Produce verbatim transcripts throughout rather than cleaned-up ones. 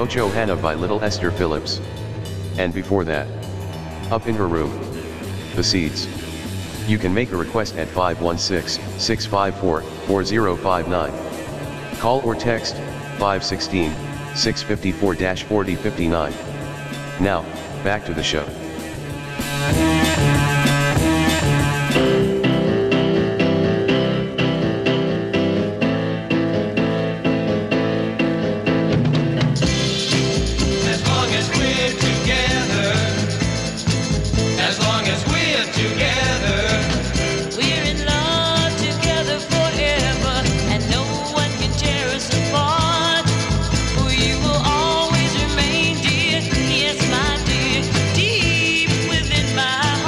Mojo Hannah by Little Esther Phillips. And before that, Up in Her Room, The Seeds. You can make a request at five one six, six five four, four zero five nine. Call or text five one six, six five four, four zero five nine. Now, back to the show. Always remain dear, yes my dear, deep within my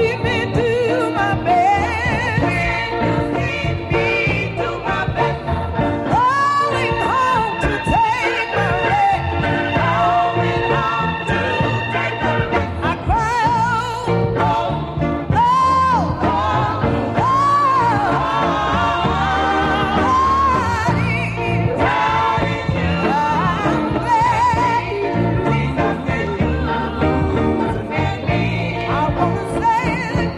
I wanna say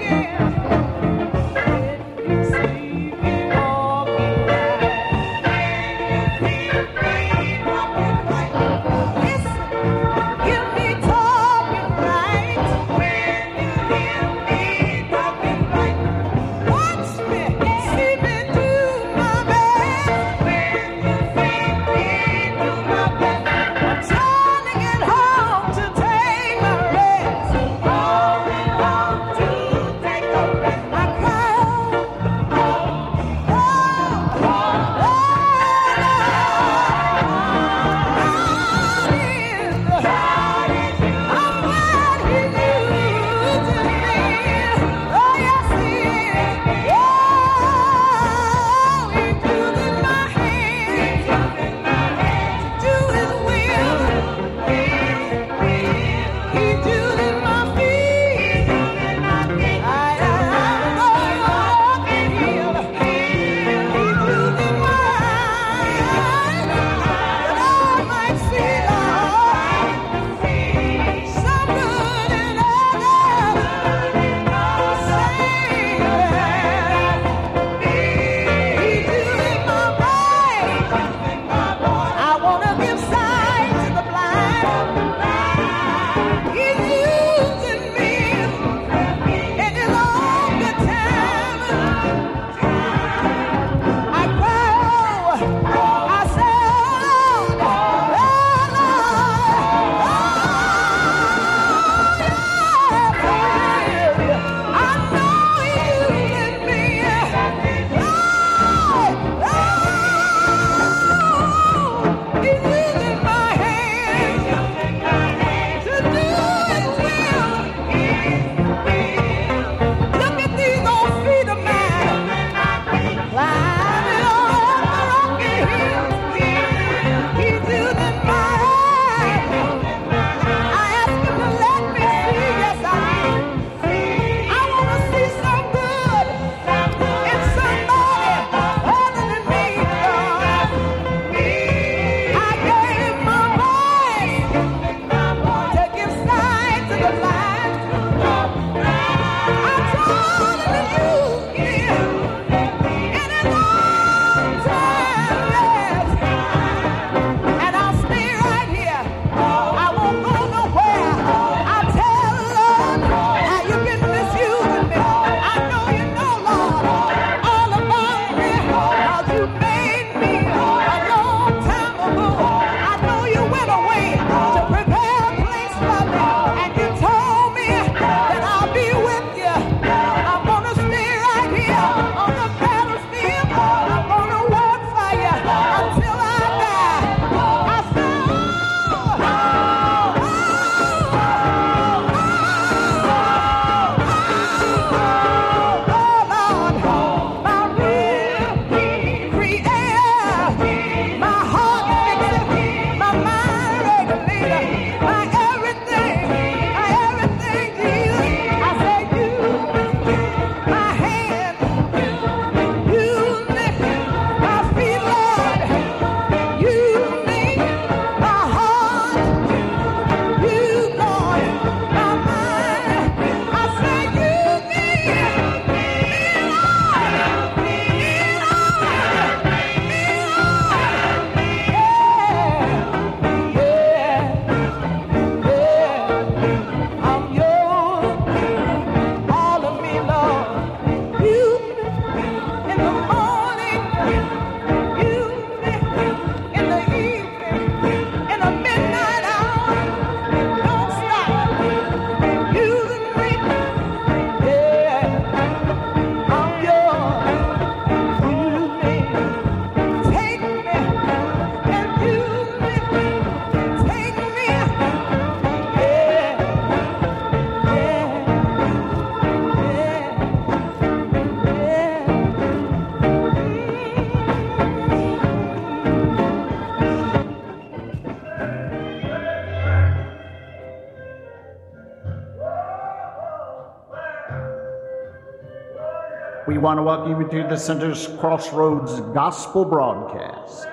We want to welcome you to the Sinners Crossroads Gospel Broadcast.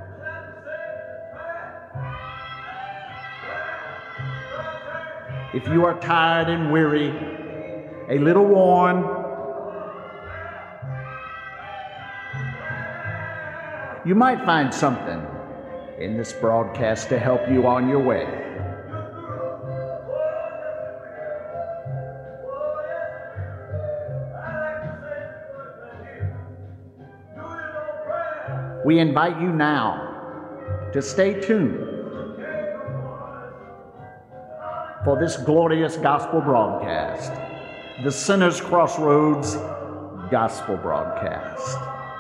If you are tired and weary, a little worn, you might find something in this broadcast to help you on your way. We invite you now to stay tuned for this glorious gospel broadcast, the Sinners Crossroads Gospel Broadcast.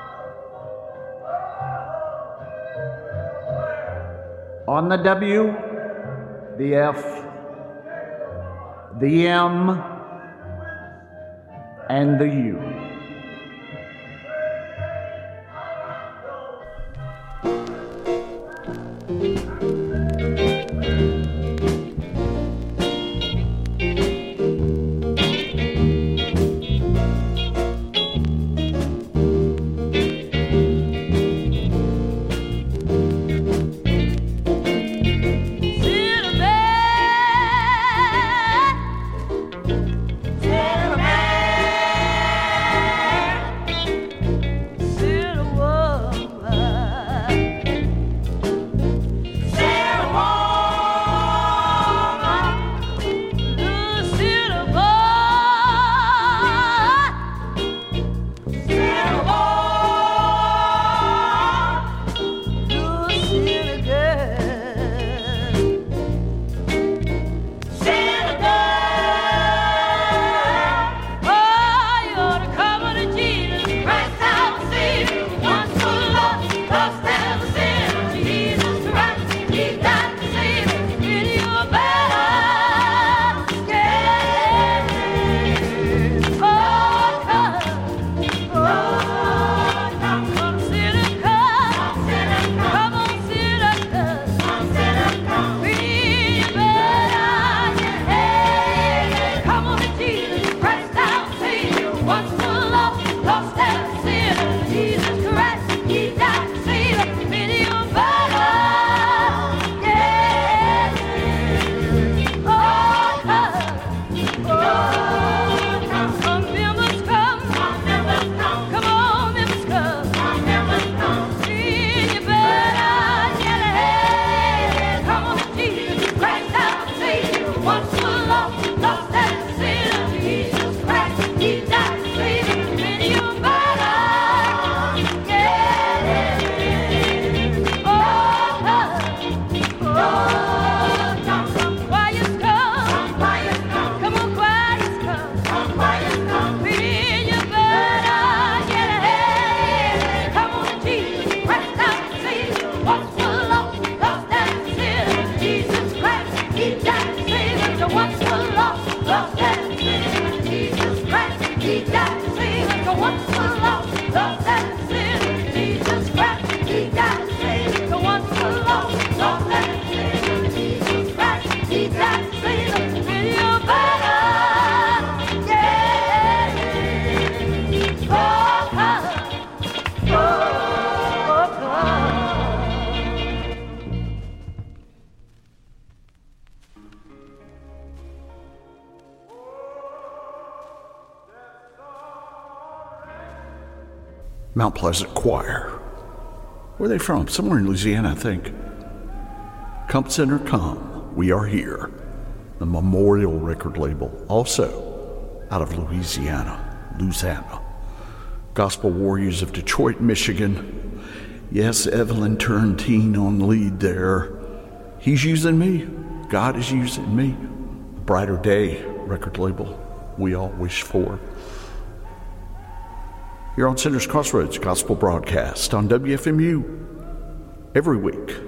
On the W, the F, the M, and the U. Mount Pleasant Choir. Where are they from? Somewhere in Louisiana, I think. Come Sinner, come. We are here. The Memorial record label, also out of Louisiana. Louisiana. Gospel Warriors of Detroit, Michigan. Yes, Evelyn Turrentine on lead there. He's using me. God is using me. Brighter Day record label we all wish for. Here on Sinners Crossroads Gospel Broadcast on W F M U every week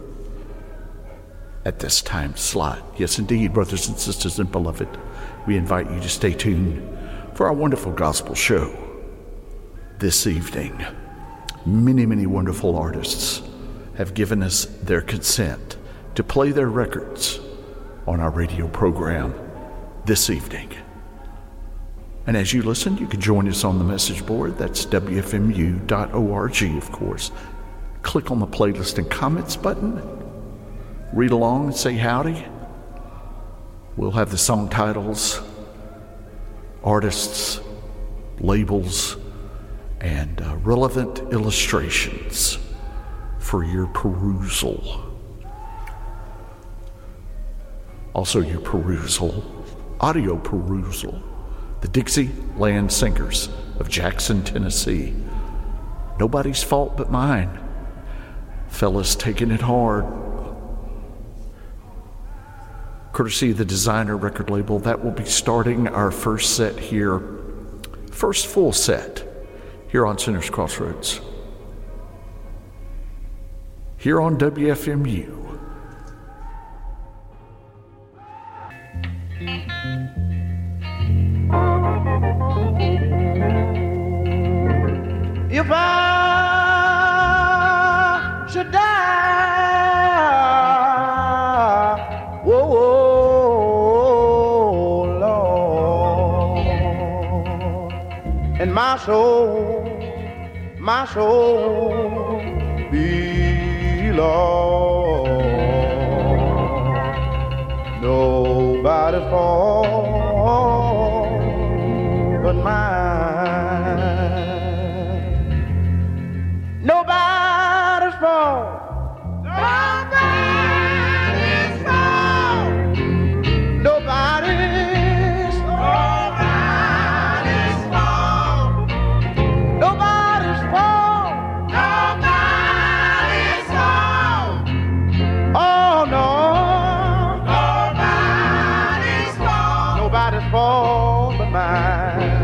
at this time slot. Yes, indeed, brothers and sisters and beloved, we invite you to stay tuned for our wonderful gospel show this evening. Many, many wonderful artists have given us their consent to play their records on our radio program this evening. And as you listen, you can join us on the message board. That's W F M U dot org, of course. Click on the playlist and comments button. Read along and say howdy. We'll have the song titles, artists, labels, and uh, relevant illustrations for your perusal. Also your perusal, audio perusal. The Dixieland Singers of Jackson, Tennessee. Nobody's fault but mine. Fellas taking it hard. Courtesy of the Designer record label, that will be starting our first set here, first full set here on Sinners Crossroads. Here on W F M U. If I should die, whoa, whoa, Lord, and my soul, my soul be lost, nobody's fault but mine. Nobody's fault. Nobody's fault. Nobody's Nobody's fault. Nobody's fault. Nobody's fault. Oh no. Nobody's fault. Nobody's fault but mine.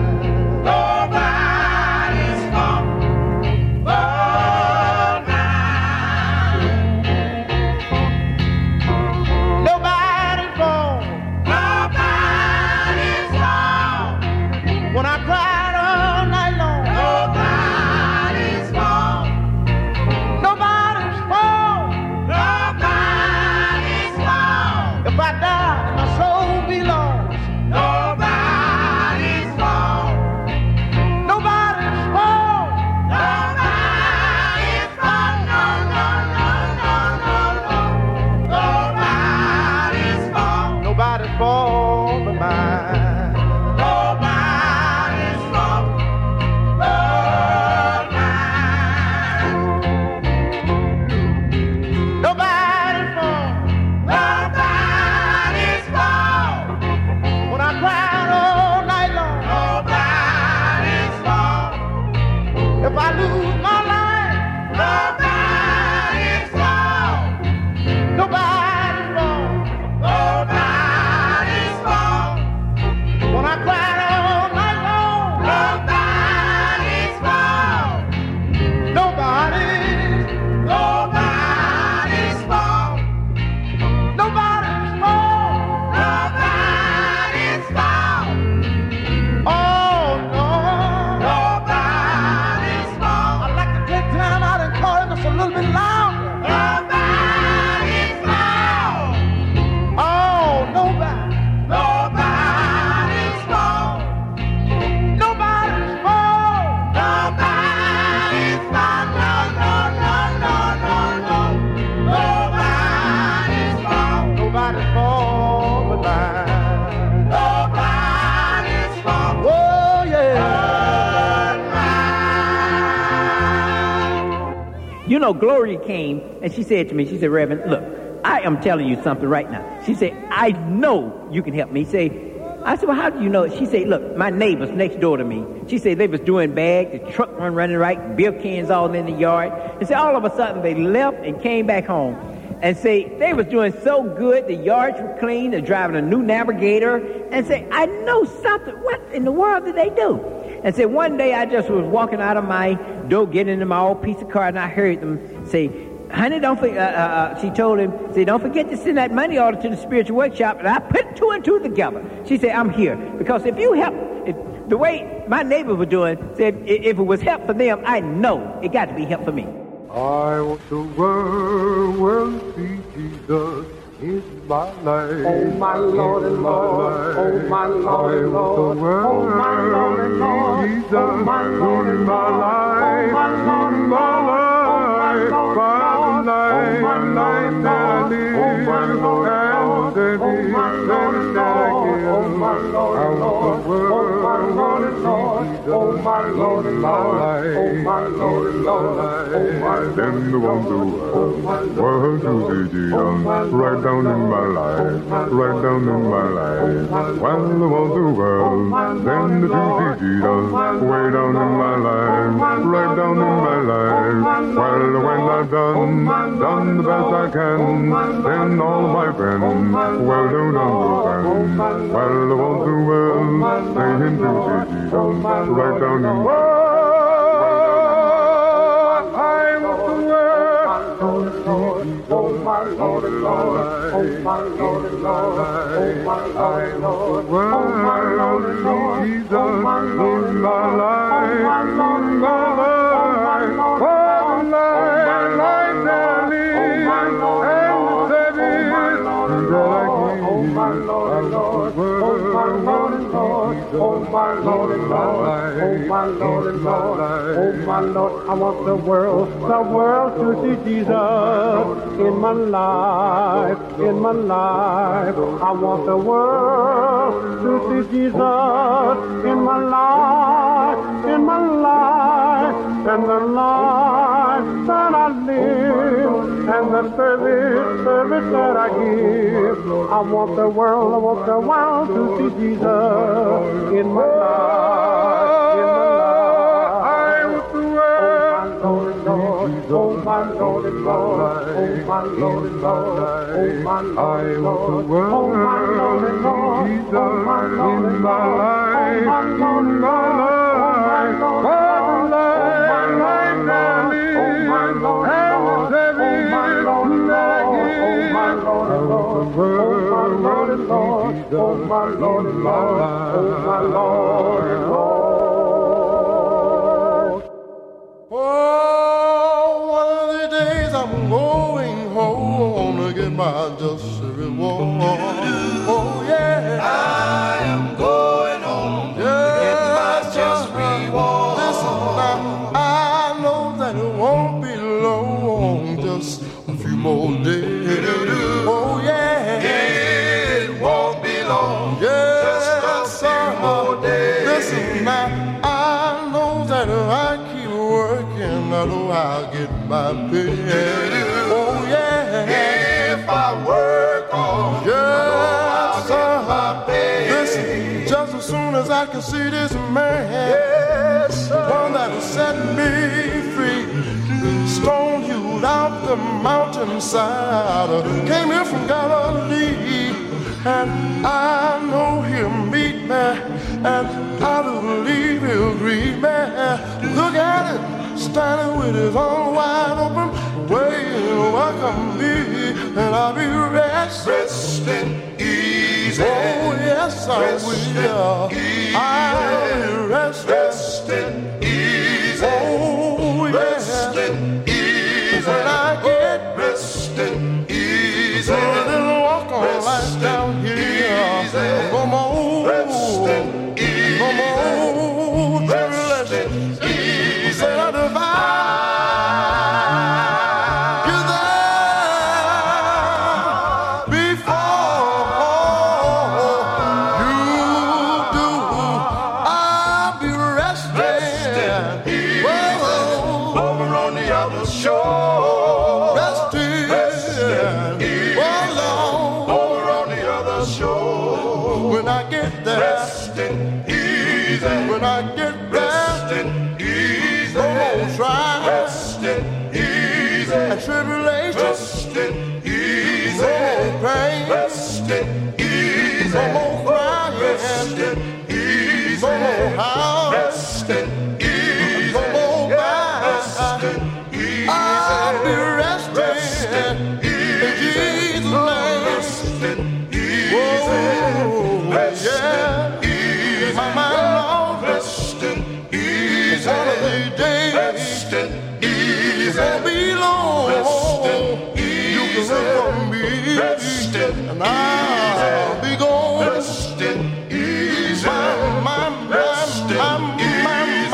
You know, Gloria came and she said to me, she said, Reverend, look, I am telling you something right now. She said, I know you can help me. Say, I said, well, how do you know? She said, look, my neighbors next door to me, she said they was doing bad, the truck run running right, beer cans all in the yard. And say all of a sudden they left and came back home. And say they was doing so good, the yards were clean, they're driving a new Navigator. And say, I know something. What in the world did they do? And say, one day I just was walking out of my door, getting into my old piece of car, and I heard them say, honey, don't forget, uh, uh, she told him, say, don't forget to send that money order to the spiritual workshop. And I put two and two together. She said, I'm here. Because if you help, if, the way my neighbors were doing, said, if it was help for them, I know it got to be help for me. I want the world, world to see Jesus in my life. Oh, my Lord and Lord. Oh, my Lord and Lord. Oh, my Jesus in my life, in my life, by the night, night that I live, and the day that I give. I want the world to see Jesus in my life, in my life. Then the want the world, world to see Jesus right down in my life, right down in my life. While I want the world, then the to see Jesus way down in my life, right down in my life. Well, when I've done, done the best I can, then all my friends, well, don't understand. Well, I want the world, they him to see Jesus right down in my life. I want the world to see Jesus. Oh my Lord and Lord, oh my Lord and Lord, oh my Lord and Lord, oh my Lord and Lord, Jesus in my life, in my life, oh my life that I live, and the service that I give. Oh my Lord and Lord, oh my Lord and Lord, oh my Lord and Lord, oh my Lord and Lord, oh my Lord. I want the world, the world to see Jesus in my life, in my life. I want the world to see Jesus in my life, in my life, and the life that I live, and the service, service that I give. I want the world, I want the world to see Jesus in my life, in my life. I want the world, oh my Lord and Lord, oh my Lord and Lord, oh my Lord and Lord, oh my Lord and Lord, Jesus in my life, in my life, oh my life that I live, and the service that I give. Oh my Lord and Lord, oh my Lord and Lord, oh my Lord and Lord, oh my Lord and Lord. Oh, one of the days I'm going home to get my just reward. Oh yeah, I am going home to get my just reward. Listen now, I know that it won't be long, just a few more days. Oh yeah, it won't be long, yes, just a few more days. Listen now, I know that if I keep working, I know I'll get my pay. Oh yeah, if I work on, yes, I know I'll get my pay. Listen, just as soon as I can see this man, yes, the one that has set me free, stone hewed out the mountainside, came here from Galilee, and I know he'll meet me, and I do believe he'll greet me. Look at him, standing with his arms wide open, waiting to welcome me, and I'll be resting, resting easy. Oh yes, I resting will. Easy. I'll be resting, resting easy. Oh yes, resting easy. when I get resting easy. Then walk on right down here. Easy. No more, resting easy. no more resting tribulation. easy. Say I divide. When I get there, resting easy, no more trials, resting easy, and tribulation, resting easy, no more pain, resting easy, no more crying, resting easy, no more house, resting easy, no more mind, resting easy, I'll be resting, resting easy, in Jesus' name, resting easy, oh, resting yeah, easy, my mind, Lord, resting easy, one of these days, resting easy, it won't be long, resting easy, you can look for me, resting and I'll be gone, resting easy, my, my, my, resting my, my, easy,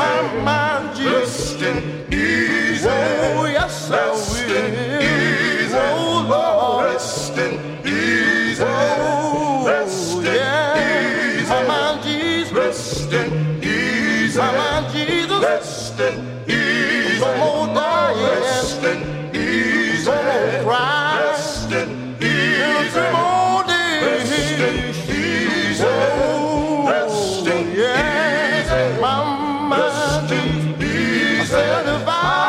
resting easy. My Jesus, Resting easy. no more dying, Resting easy. no more crying, Resting easy. no more days. Resting easy. Oh, Resting yeah, easy. my mind Resting easy. satisfied.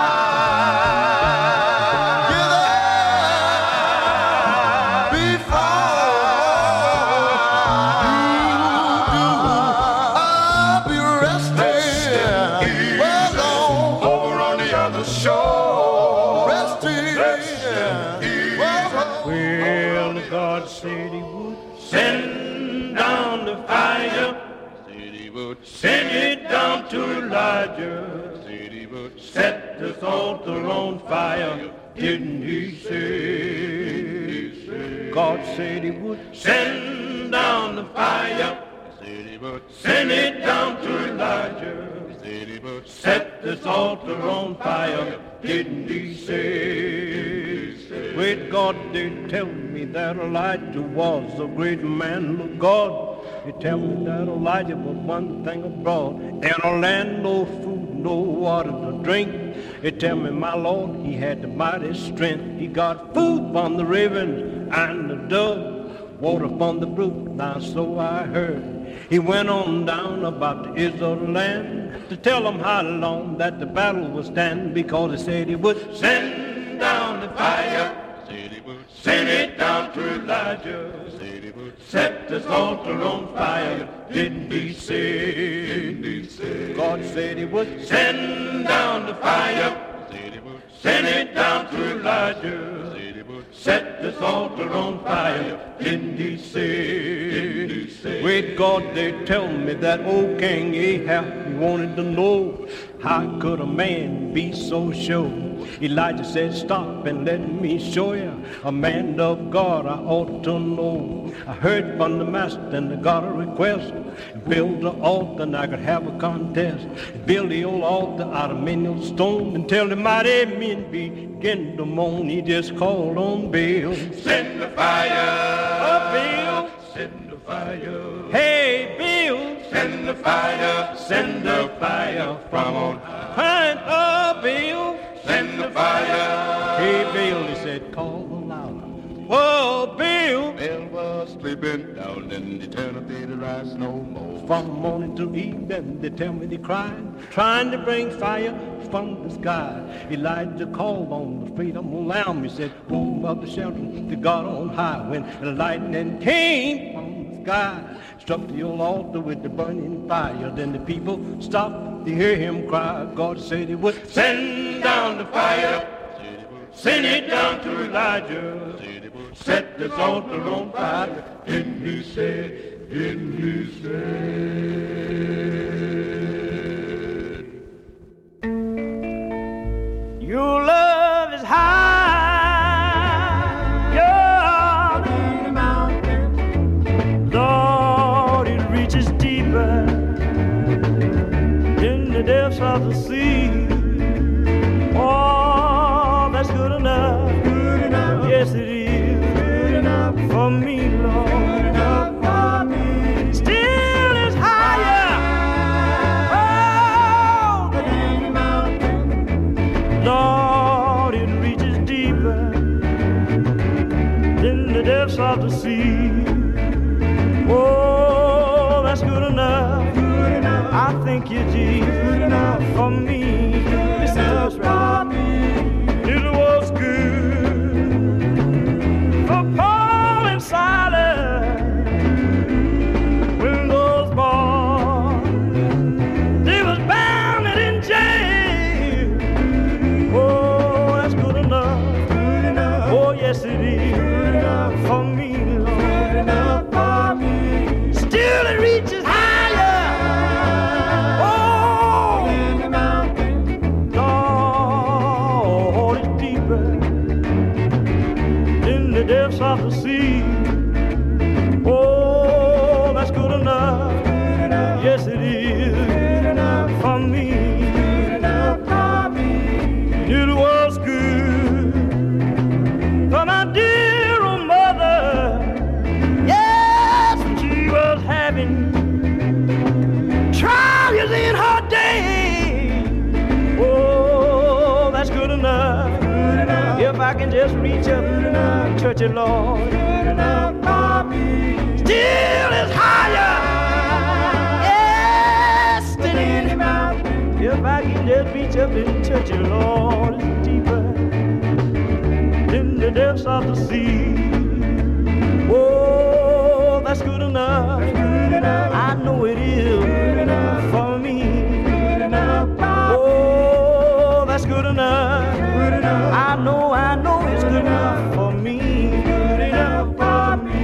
Send it down to Elijah. Set this altar on fire. Didn't he say? God said he would send down the fire. Send it down to Elijah. Set this altar on fire. Didn't he say? Wait, God did tell me that Elijah was a great man of God. He tell me that Elijah was one thing abroad, in a land no food, no water to drink. He tell me, my Lord, he had the mighty strength. He got food from the ravens and the dove, water from the brook, now so I heard. He went on down about the Israel land to tell them how long that the battle would stand, because he said he would send down the fire. Send it down to Elijah. Set this altar on fire. Didn't he say? God said he would send down the fire. Send it down to Elijah. Set this altar on fire. Didn't he say? Wait, God, they tell me that old King Ahab, he wanted to know, how could a man be so sure? Elijah said, stop and let me show you. A man of God I ought to know. I heard from the master and I got a request. Build the altar and I could have a contest. Build the old altar out of many stone until the mighty men begin to moan. He just called on Baal. Send the fire. Oh, Baal. Send the fire. Hey, Baal. Send the fire. Send the fire from on high. Oh, Baal. Send the fire. Hey, Baal, he said, call aloud. Whoa, Baal. Baal was sleeping down in the eternal day to rise no more. From morning till evening, they tell me they cried, trying to bring fire from the sky. Elijah called on the freedom lamb. He said, boom of the shelter to God on high. When the lightning came from the sky, struck the old altar with the burning fire. Then the people stopped to hear him cry. God said he would send down the fire. Send it down to Elijah. Set this altar on fire. Didn't he say? Didn't he say? Your love is high, your mountain. Lord, it reaches deeper in the depths of the sea. Oh, that's good enough, good enough. Yes, it is good enough for me, Lord. Good enough for me. Still is higher, oh, than the mountain. Lord, it reaches deeper in the depths of the sea. Oh, that's good enough, good enough. I thank you, Jesus, good enough for me. This is right. It was good for Paul and Silas when those boys they was bound and in jail. Oh, that's good enough, good enough. Oh, yes, it is good enough for me, Lord. Good enough for me. Still it reaches higher. Oh, in the mountain. I can just reach up and touch it, Lord, still is higher. Yes, if I can just reach up and touch it, Lord, it's deeper than the depths of the sea. Oh, that's good enough. I know it is for me. Oh, that's good enough. I know, I know it's good enough for me. Good enough for me.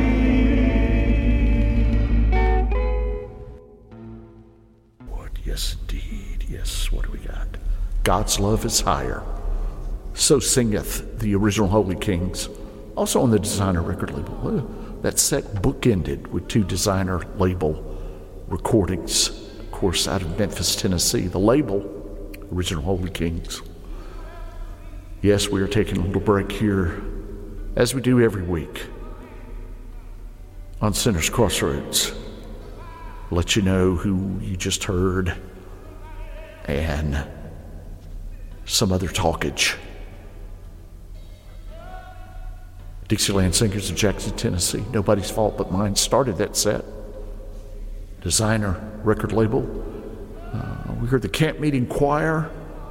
What? Yes, indeed. Yes, what do we got? God's love is higher. So singeth the original Holy Kings. Also on the Designer record label. That set bookended with two Designer label recordings. Of course, out of Memphis, Tennessee. The label, Original Holy Kings. Yes, we are taking a little break here, as we do every week, on Sinner's Crossroads. Let you know who you just heard and some other talkage. Dixieland Singers of Jackson, Tennessee. Nobody's fault but mine started that set. Designer record label. Uh, we heard the Camp Meeting Choir.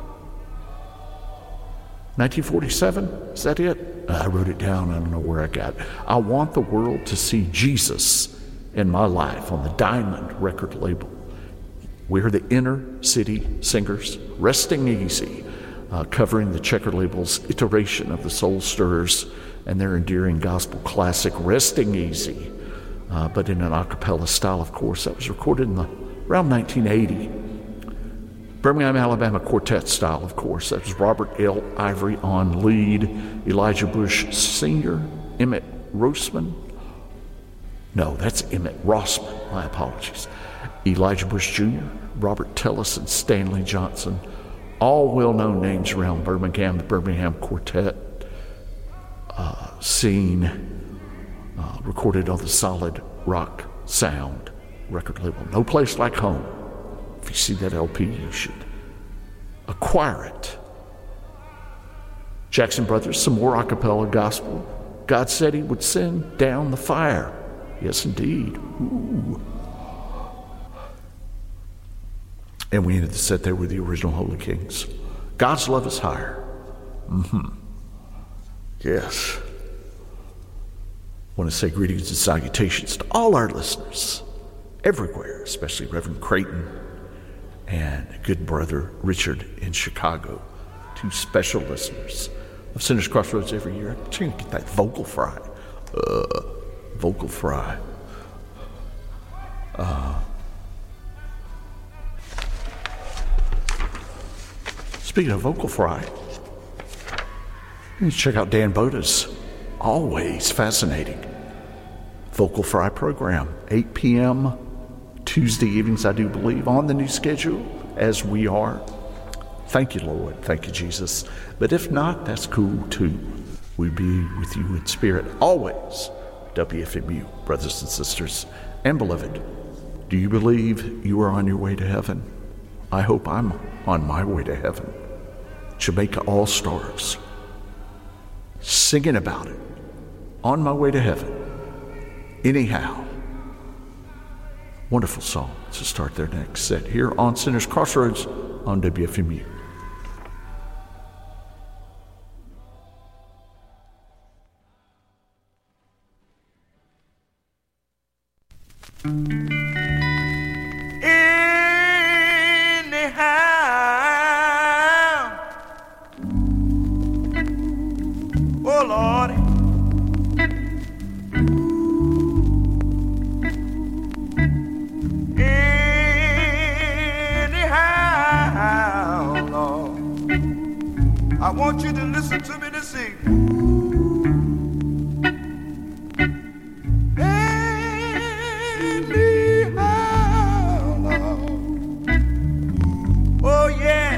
nineteen forty-seven, is that it? I wrote it down, I don't know where I got it. I Want the World to See Jesus in My Life on the Diamond record label. We heard the Inner City Singers, Resting Easy, uh, covering the Checker label's iteration of the Soul Stirrers and their endearing gospel classic, Resting Easy, uh, but in an a cappella style, of course. That was recorded in the, around nineteen eighty. Birmingham, Alabama quartet style, of course. That was Robert L. Ivory on lead, Elijah Bush Senior, Emmett Rossman. No, that's Emmett Rossman. My apologies. Elijah Bush Junior, Robert Tellis, and Stanley Johnson. All well-known names around Birmingham, the Birmingham quartet uh, scene, uh, recorded on the Solid Rock Sound record label. No Place Like Home. If you see that L P, you should acquire it. Jackson Brothers, some more a cappella gospel. God said he would send down the fire. Yes, indeed. Ooh. And we ended the set there with the original Holy Kings. God's love is higher. Mm-hmm. Yes. I want to say greetings and salutations to all our listeners everywhere, especially Reverend Creighton and good brother Richard in Chicago, two special listeners of Sinner's Crossroads every year. I'm trying to get that vocal fry. Uh, vocal fry. Uh, speaking of vocal fry, you need to check out Dan Boda's always fascinating vocal fry program, eight p.m. Tuesday evenings, I do believe, on the new schedule, as we are. Thank you, Lord. Thank you, Jesus. But if not, that's cool, too. We be with you in spirit always. W F M U, brothers and sisters, and beloved, do you believe you are on your way to heaven? I hope I'm on my way to heaven. Jamaica All-Stars, singing about it, on my way to heaven. Anyhow, wonderful song to start their next set here on Sinner's Crossroads on W F M U. Anyhow, oh Lord, anyhow, Lord, I want you to listen to me this evening. Oh yeah.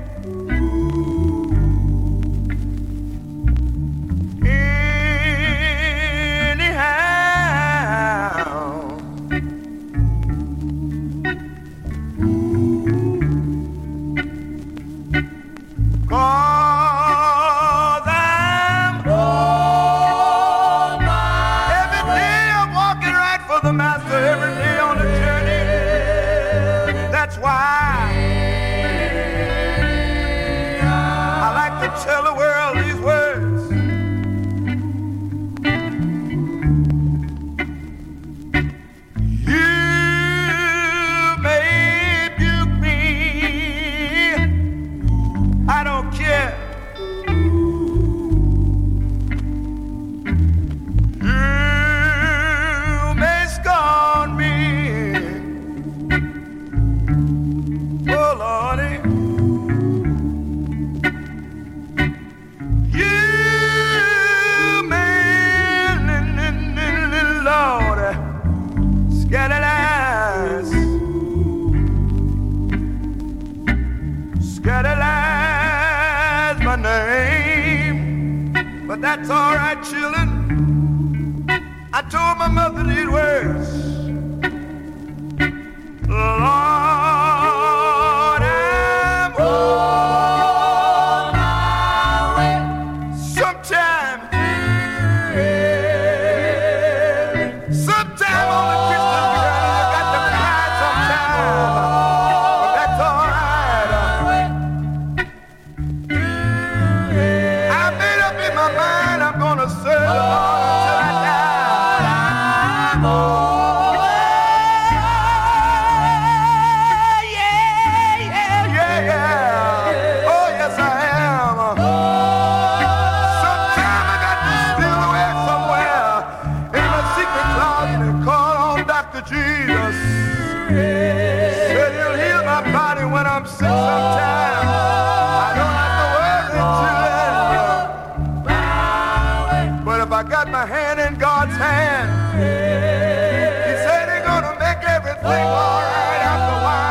Anyhow, cause I I like to tell the world these words. You may rebuke me, I don't care. You may scorn me, oh Lordy. You may, Lord, scandalize, scandalize my name, but that's all right, children. I told my mother these words. Lord, I'm on my way. Sometime, sometime on the Christian girl, I got to cry sometime, but that's all right. I made up in my mind I'm gonna serve the Lord until I die. Jesus said he'll heal my body when I'm sick sometime. I don't have to worry, children. But if I got my hand in God's hand, he said he's gonna make everything all right after a while.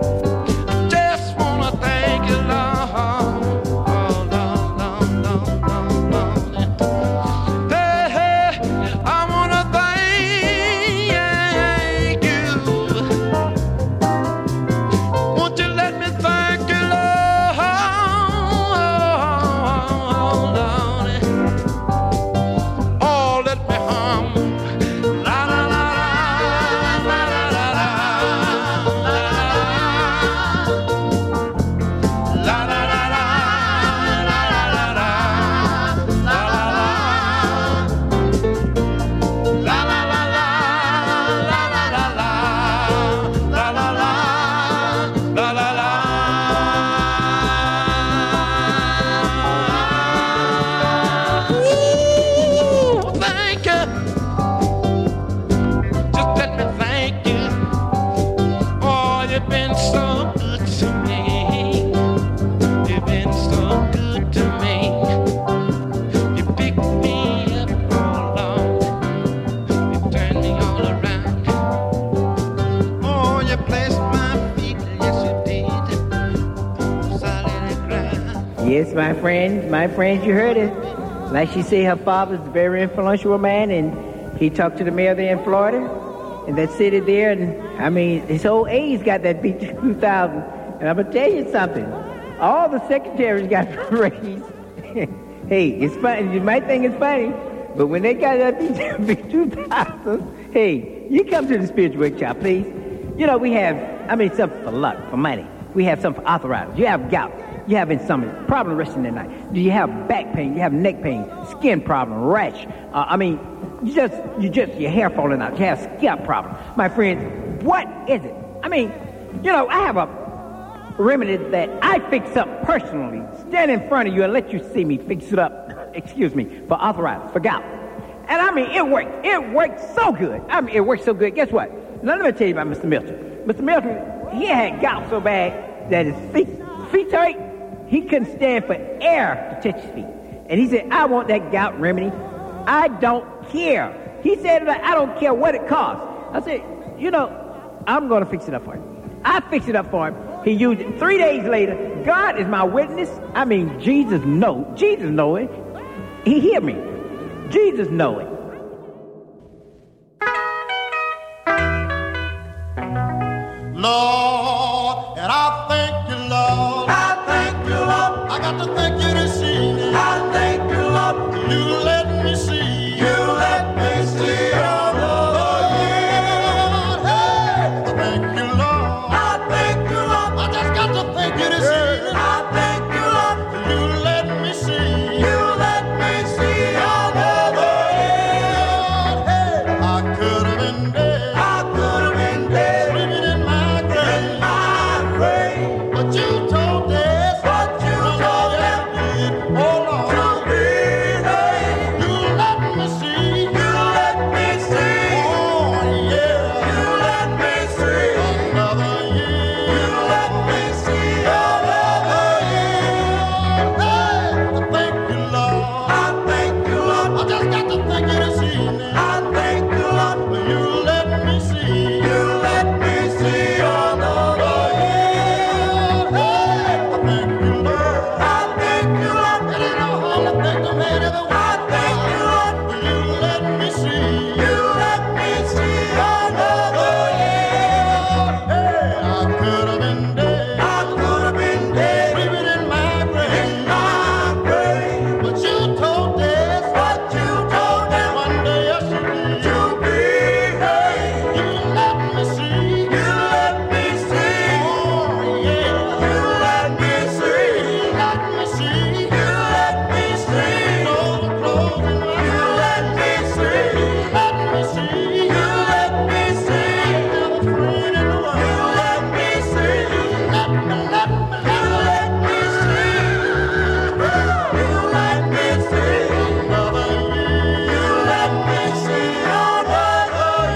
Lord. Yes, my friends, my friends, you heard it. Like she said, her father's a very influential man, and he talked to the mayor there in Florida, and that city there, and I mean, his whole age got that B two thousand. And I'm going to tell you something. All the secretaries got raised. Hey, it's funny. You might think it's funny, but when they got that B two thousand, hey, you come to the spiritual workshop, please. You know, we have, I mean, something for luck, for money. We have something for arthritis. You have gout. You have insomnia, problem resting at night. Do you have back pain? You have neck pain, skin problem, rash. Uh, I mean, you just, you just, your hair falling out. You have scalp problem. My friends, what is it? I mean, you know, I have a remedy that I fix up personally. Stand in front of you and let you see me fix it up, excuse me, for arthritis, for gout. And I mean, it worked. It worked so good. I mean, it worked so good. Guess what? Now, let me tell you about Mister Milton. Mister Milton, he had gout so bad that his feet, feet hurt. He couldn't stand for air to touch his feet. And he said, I want that gout remedy. I don't care. He said, I don't care what it costs. I said, you know, I'm going to fix it up for him. I fixed it up for him. He used it. Three days later, God is my witness. I mean, Jesus know. Jesus know it. He hear me. Jesus know it. Lord, and I thank you, Lord. I thank you, Lord. I got to thank you this evening. I thank you, Lord. You let me see. You let me see another year. Hey, I thank you, Lord. I thank you, Lord. I just got to thank you this evening. I thank you, Lord. You let me see. You let me see another year. Hey, I could have been dead. I could have been dead. Sleeping in my grave. My grave. But you told us. But you told them. Oh, Lord. To be there. You let me see. You let me see. Oh, yeah. You let me see. Another year. You let me see another year. Hey, I thank you, Lord. I thank you, Lord. I just got to thank you this evening. I thank you, Lord. You let me see. You let me see another year. Hey, I thank you, Lord. I thank you, Lord. And I know how to thank the man of the world. I thank you, Lord. You let me see. You let me see another year. Hey, I could have been dead. I could have been dead. Sleeping in my grave. In my grave. But you told us. But you told them. One day yesterday. To be here. You let me see. You let me see. Oh, yeah. You let me see. You let me see. You let me see. No closing my eyes. You let me see. You let me see. You let me see. Never afraid in the world. You let me see. Let me, let me, you let me see. You let me see another year. You let me see another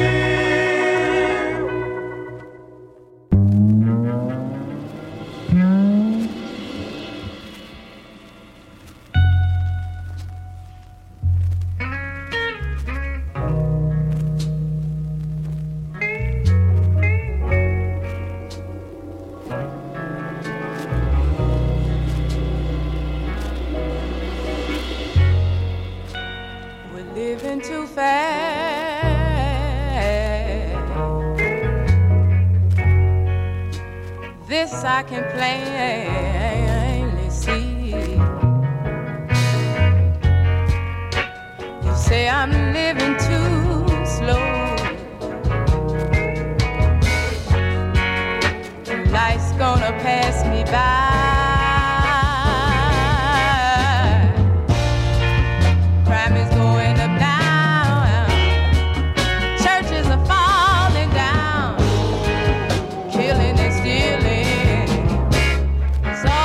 year. We're living too fast. This I can plainly see. You say I'm living too slow. Life's gonna pass me by. Crime is going up now. Churches are falling down. Killing and stealing. It's all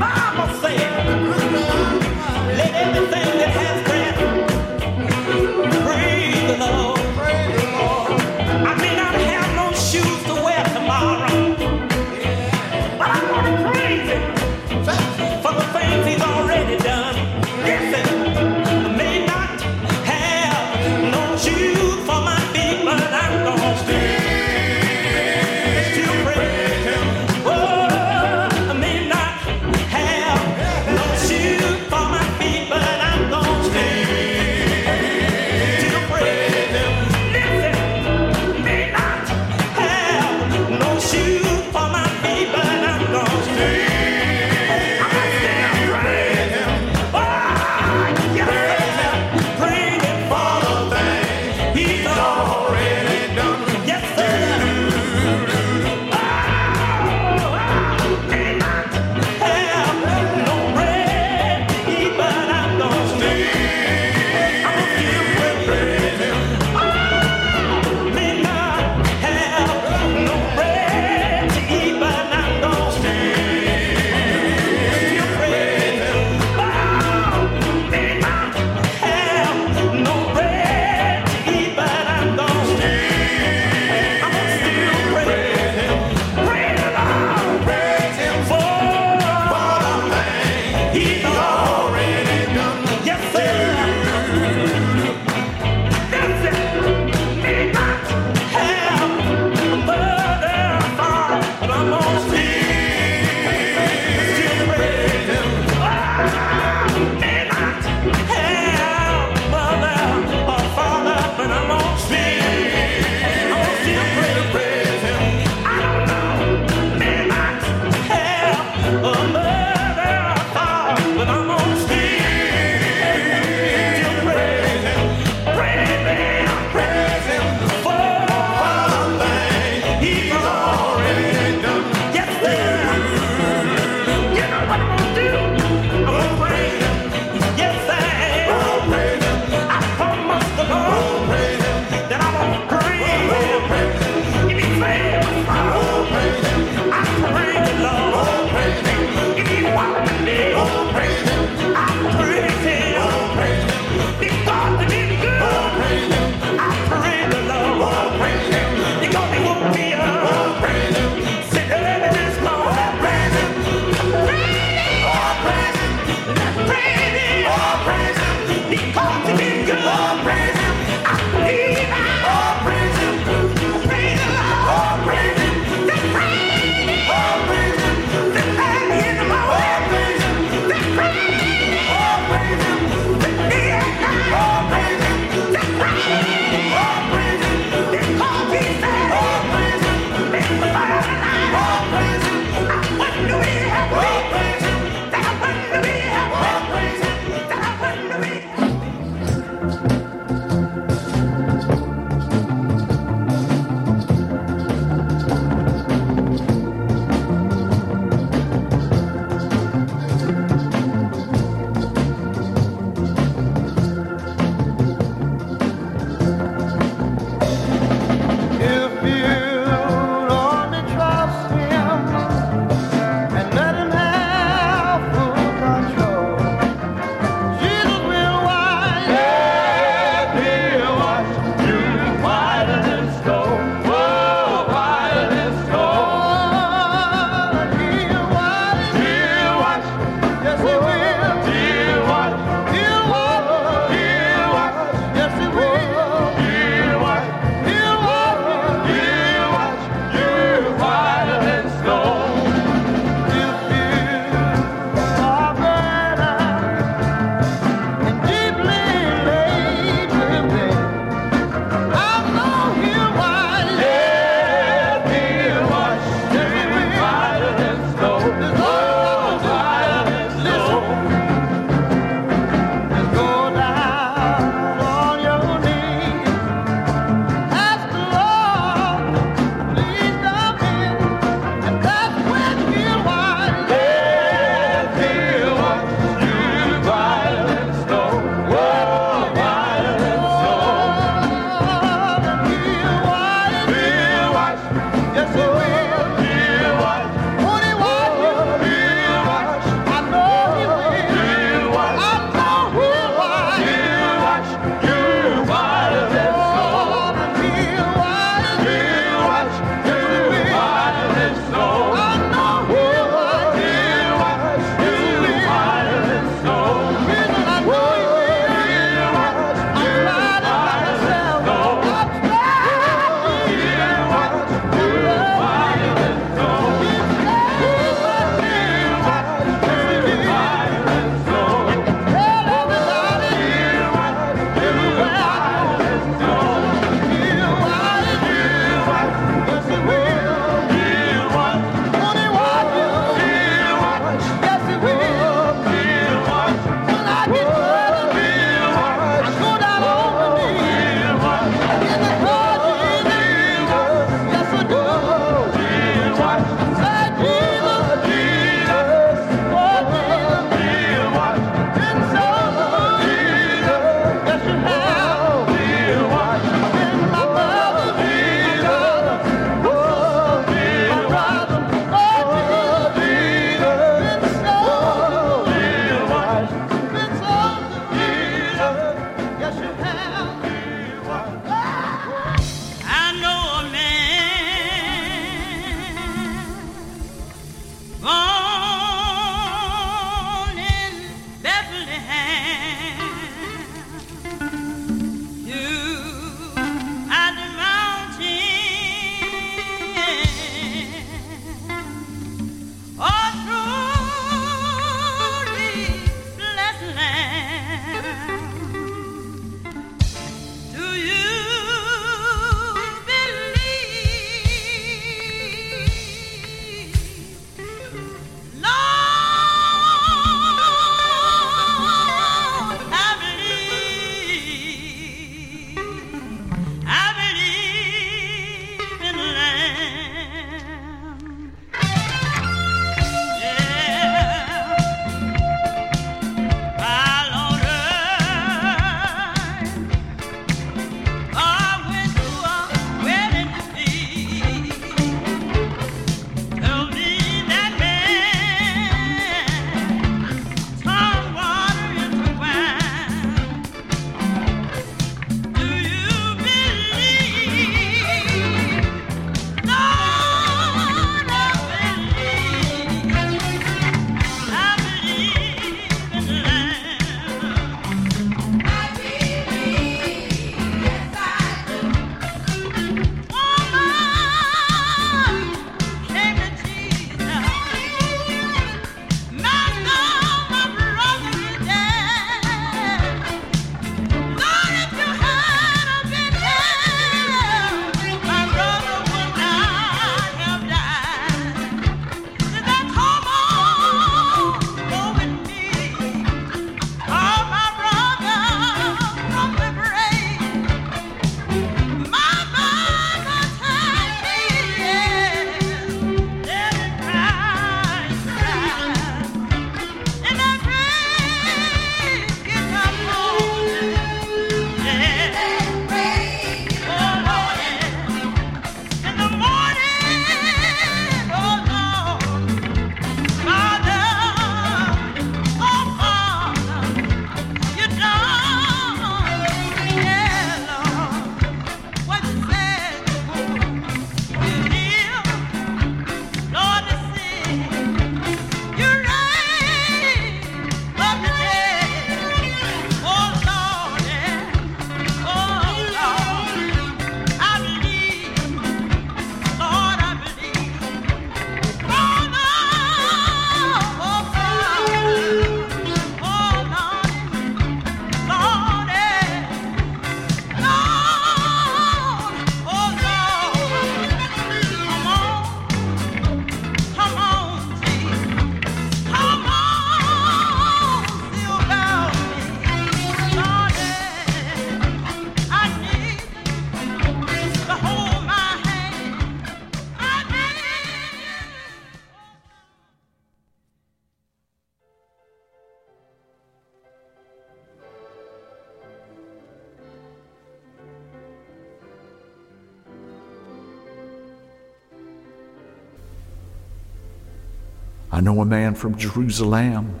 I Know a Man from Jerusalem.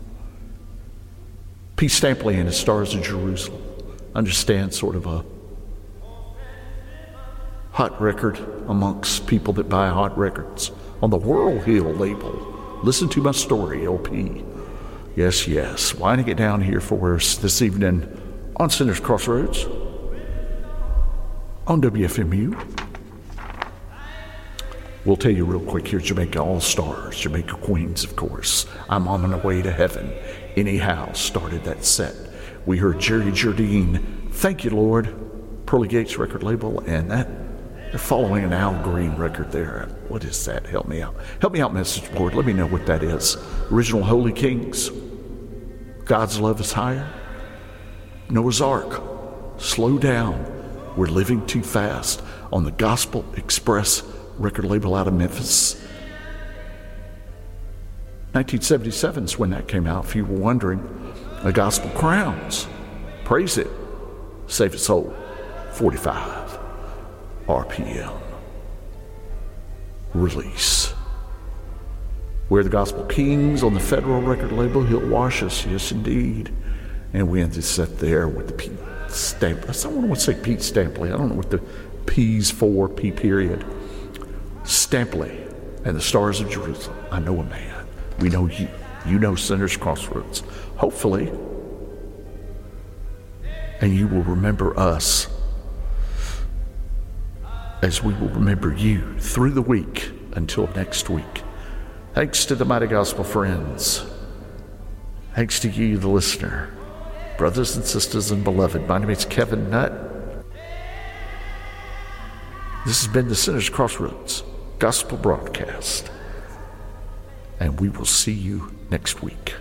Pete Stampley and his Stars of Jerusalem. Understand, sort of a hot record amongst people that buy hot records on the Whirl Hill label. Listen to My Story, L P. Yes, yes. Winding it down here for us this evening on Sinners Crossroads on W F M U. We'll tell you real quick here, Jamaica All-Stars, Jamaica Queens, of course. I'm on my way to heaven. Anyhow, started that set. We heard Jerry Jardine, Thank You, Lord, Pearly Gates record label, and that they're following an Al Green record there. What is that? Help me out. Help me out, message board. Let me know what that is. Original Holy Kings, God's Love is Higher, Noah's Ark, Slow Down, We're Living Too Fast on the Gospel Express record label out of Memphis. nineteen seventy-seven is when that came out, if you were wondering. The Gospel Crowns, Praise It, Save Its Soul, forty-five R P M. Release. We're the Gospel Kings on the Federal record label. He'll Wash Us, yes indeed. And we end this set there with the Pete Stampley. Someone would say Pete Stampley. I don't know what the P's for, P period. Stampley and the Stars of Jerusalem. I Know a Man. We know you. You know Sinners Crossroads. Hopefully. And you will remember us as we will remember you through the week until next week. Thanks to the Mighty Gospel friends. Thanks to you, the listener. Brothers and sisters and beloved, my name is Kevin Nutt. This has been the Sinners Crossroads Gospel Broadcast. And we will see you next week.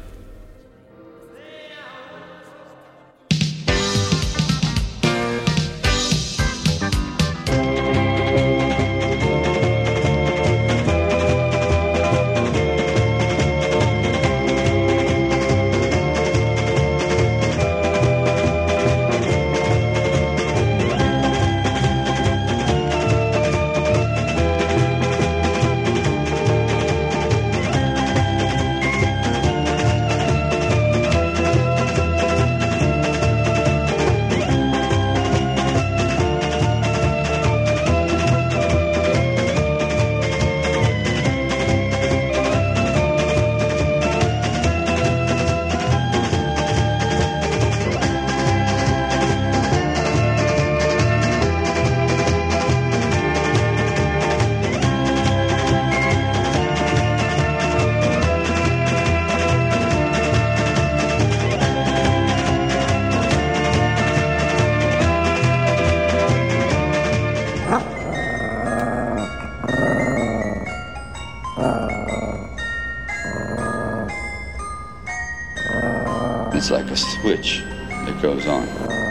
It's like a switch that goes on.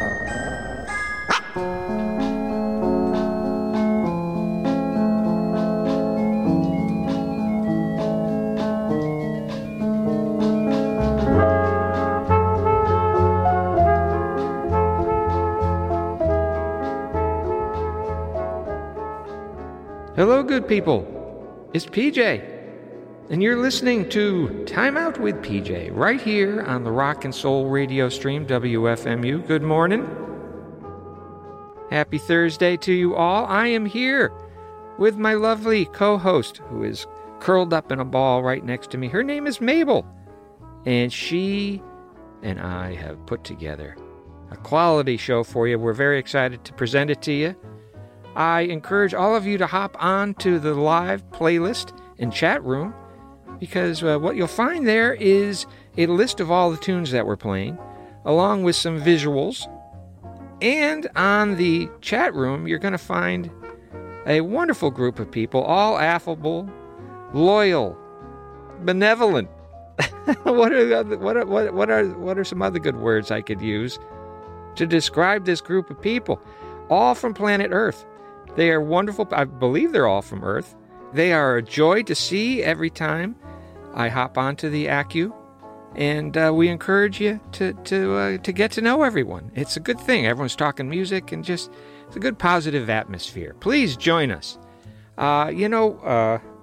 Hello, good people. It's P J. And you're listening to Time Out with P J, right here on the Rock and Soul radio stream, W F M U. Good morning. Happy Thursday to you all. I am here with my lovely co-host, who is curled up in a ball right next to me. Her name is Mabel. And she and I have put together a quality show for you. We're very excited to present it to you. I encourage all of you to hop on to the live playlist and chat room, because uh, what you'll find there is a list of all the tunes that we're playing, along with some visuals. And on the chat room, you're going to find a wonderful group of people, all affable, loyal, benevolent. what are the other, what are, what, what are what are some other good words I could use to describe this group of people? All from planet Earth. They are wonderful. I believe they're all from Earth. They are a joy to see every time I hop onto the A C U, and uh, we encourage you to to uh, to get to know everyone. It's a good thing. Everyone's talking music, and just it's a good positive atmosphere. Please join us. Uh, you know, uh,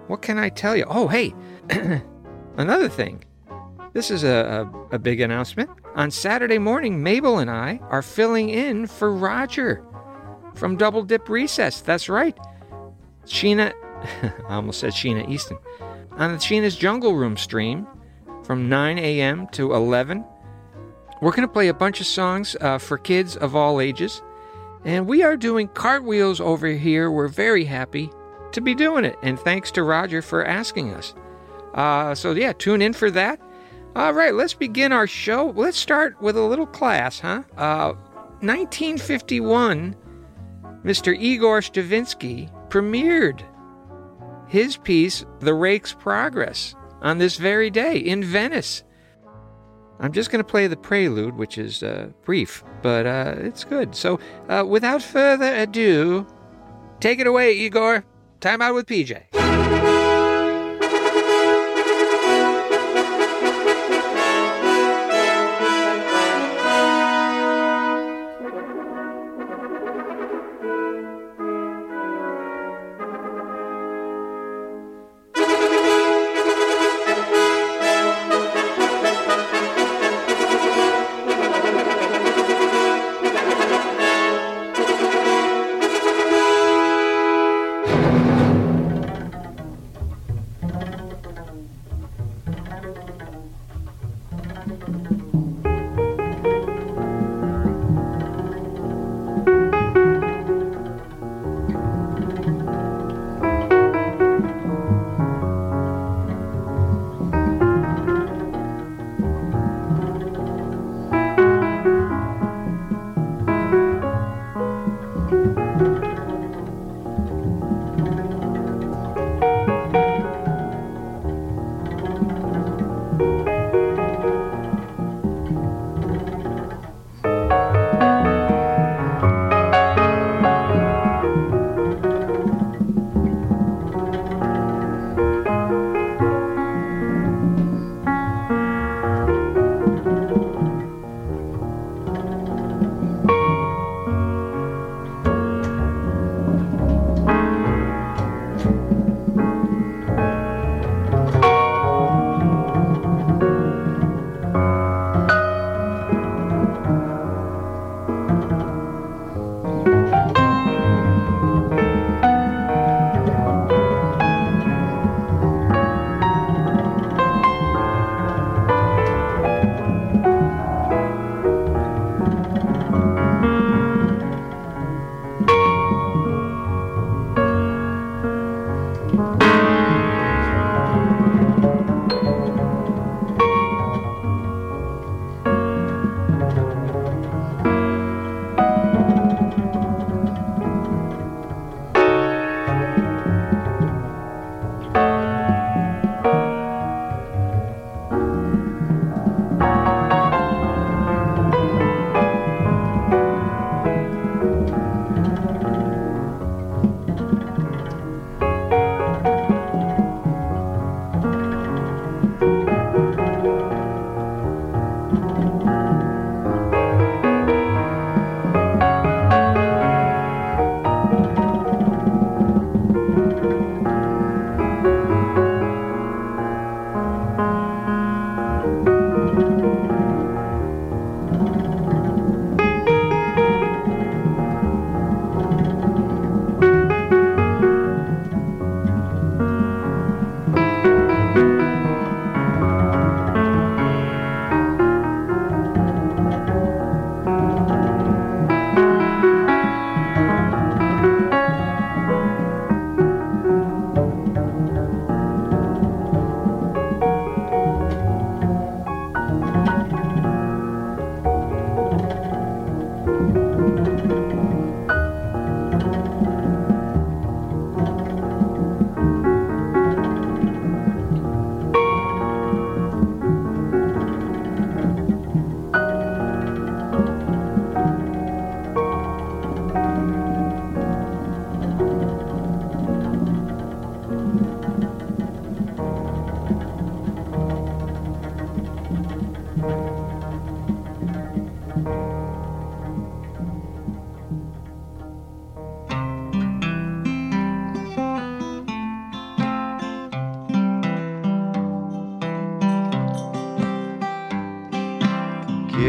what can I tell you? Oh, hey, another thing. This is a, a, a big announcement. On Saturday morning, Mabel and I are filling in for Roger from Double Dip Recess. That's right. Sheena, I almost said Sheena Easton. On the Sheena's Jungle Room stream from nine a.m. to eleven, we're going to play a bunch of songs uh, for kids of all ages. And we are doing cartwheels over here. We're very happy to be doing it. And thanks to Roger for asking us. Uh, so, yeah, tune in for that. All right, let's begin our show. Let's start with a little class, huh? Uh, nineteen fifty-one, Mister Igor Stravinsky premiered his piece, The Rake's Progress, on this very day in Venice. I'm just going to play the prelude, which is uh, brief, but uh, it's good. So, uh, without further ado, take it away, Igor. Time out with P J.